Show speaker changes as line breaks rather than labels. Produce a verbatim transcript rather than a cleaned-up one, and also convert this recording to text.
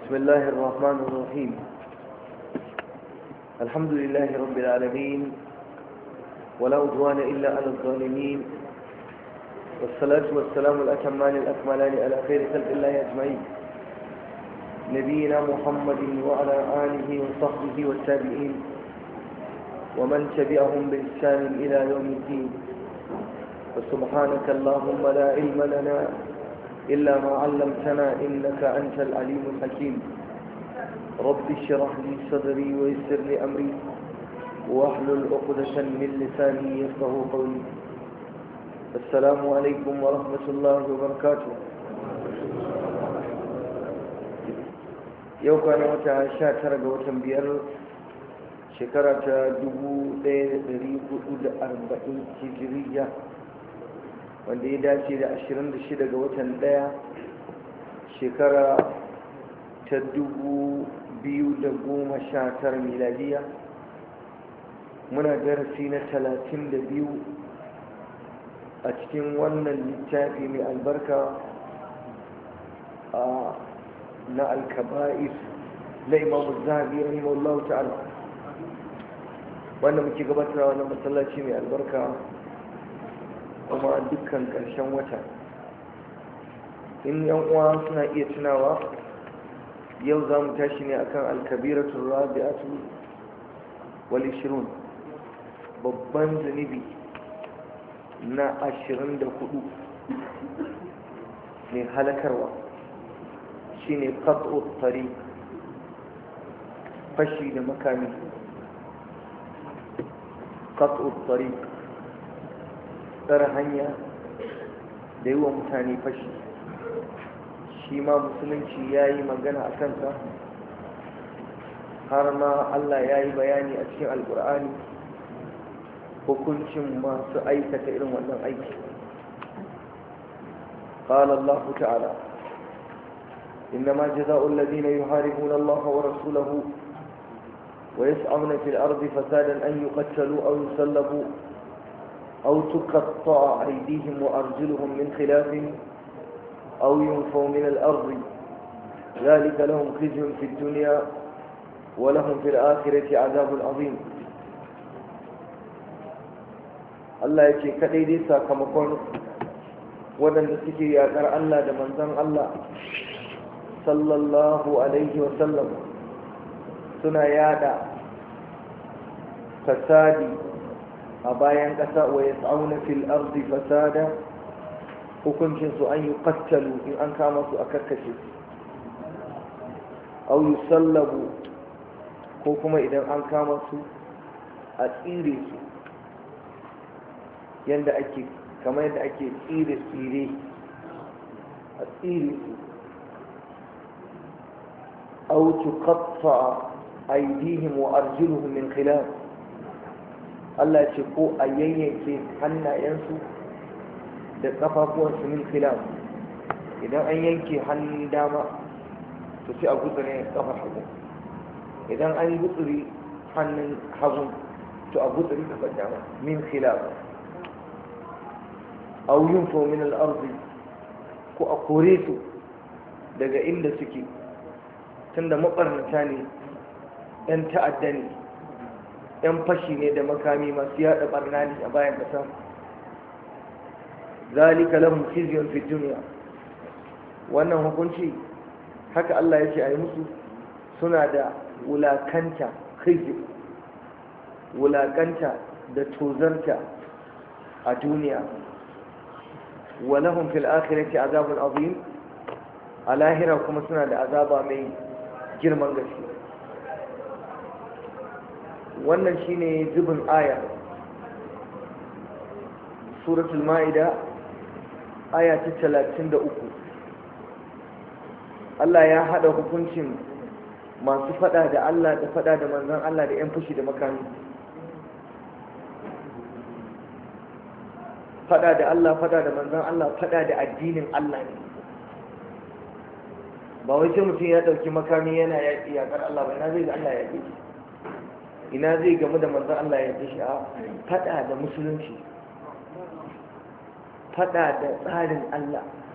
بسم الله الرحمن الرحيم. الحمد لله رب العالمين ولا عدوان إلا على الظالمين، والصلاة والسلام الأتمان الأكملان على خير خلق الله أجمعين، نبينا محمد وعلى آله وصحبه والتابعين ومن تبعهم بإحسان إلى يوم الدين. وسبحانك اللهم لا علم لنا إلا ما علمتنا إنك أنت العليم الحكيم. رب اشرح لي صدري ويسر لي أمري واحلل عقدة من لساني يفقهوا قولي. السلام عليكم ورحمة الله وبركاته. yau kwana wata sha tara ga watan biyar shekara ta dubu ɗaya da ɗari hudu da arba'in hijiriya, wanda ya dace da ashirin da shida ga watan ɗaya shekara ta dubu biyu da goma sha tara miladiya. Muna darasi na talatin da biyu a cikin wannan littafi mai albarka a na alkaba'ir na imamu zahabi rahimahullahu ta'ala, wanda muke gabatarwa na masallaci mai albarka kuma dukkan ƙarshen wata. in yan uwa suna iya tunawa, yau za mu tashi ne akan alkabiratul rabi'atu wal ishrun, babban zunubi na ashirin da hudu mai halakarwa, shine qat'u tariq, fashi da makami. qat'u tariq, tsara hanya da yi wa mutane fashi, shi ma musulunci ya yi magana a kansa, har ma Allah ya yi bayani a cikin alkur'ani hukuncin masu aikata irin wannan aiki. قال الله تعالى: إنما جزاء الذين يحاربون الله ورسوله ويسعون في الأرض فسادا أن يقتلوا أو يسلبوا أو تقطع أيديهم وأرجلهم من خلاف أو ينفوا من الأرض ذلك لهم خزي في الدنيا ولهم في الآخرة عذاب عظيم. الله يجي كديدي ساكمكون ودن سكي يا الله ده منزل الله صلى الله عليه وسلم سنا يادا فسادي أبايان كسا ويسعون في الأرض فسادا، hukuncin su an yi kattalu in an kama su a karkashe, au yi sallabu ko kuma idan an kama su a tsire su yadda ake kamar yadda ake tsire tsire a tsire su, au tuqatta aydihim wa arjuluhum min khilaf, Allah ce ko a yayyanke hannayensu da kafafuwansu min khilaf. Idan an yanke hannun dama to sai a gutsure kafar hagu, idan an gutsuri hannun hagu to a gutsuri kafar dama min khilaf. aw yunfu min al-ard, ko a kore su daga inda suke, tunda mabarnata ne, yan ta'adda ne, yan fashi ne da makami masu yada barna ne a bayan kasa. zalika lahum khizyun fi dunya, wannan hukunci haka Allah ya ce a yi musu, suna da wulakanta, khizy, wulakanta da tozarta a duniya. wa lahum fil akhirati azabun azim, a lahira kuma suna da azaba mai girman gaske. wannan shine zubin aya suratul ma'ida aya ta talatin da uku. Allah ya hada hukuncin masu fada da Allah da fada da manzon Allah da yan fushi da makami. Fada da Allah, fada da manzon Allah, fada da addinin Allah ne. Ba wai sai mutum ya dauki makami yana yaƙi yaƙar Allah ba, ina zai ga Allah ya yaƙi, ina zai gamu da manzon Allah ya yaƙi shi. a fada da musulunci, fada da tsarin Allah,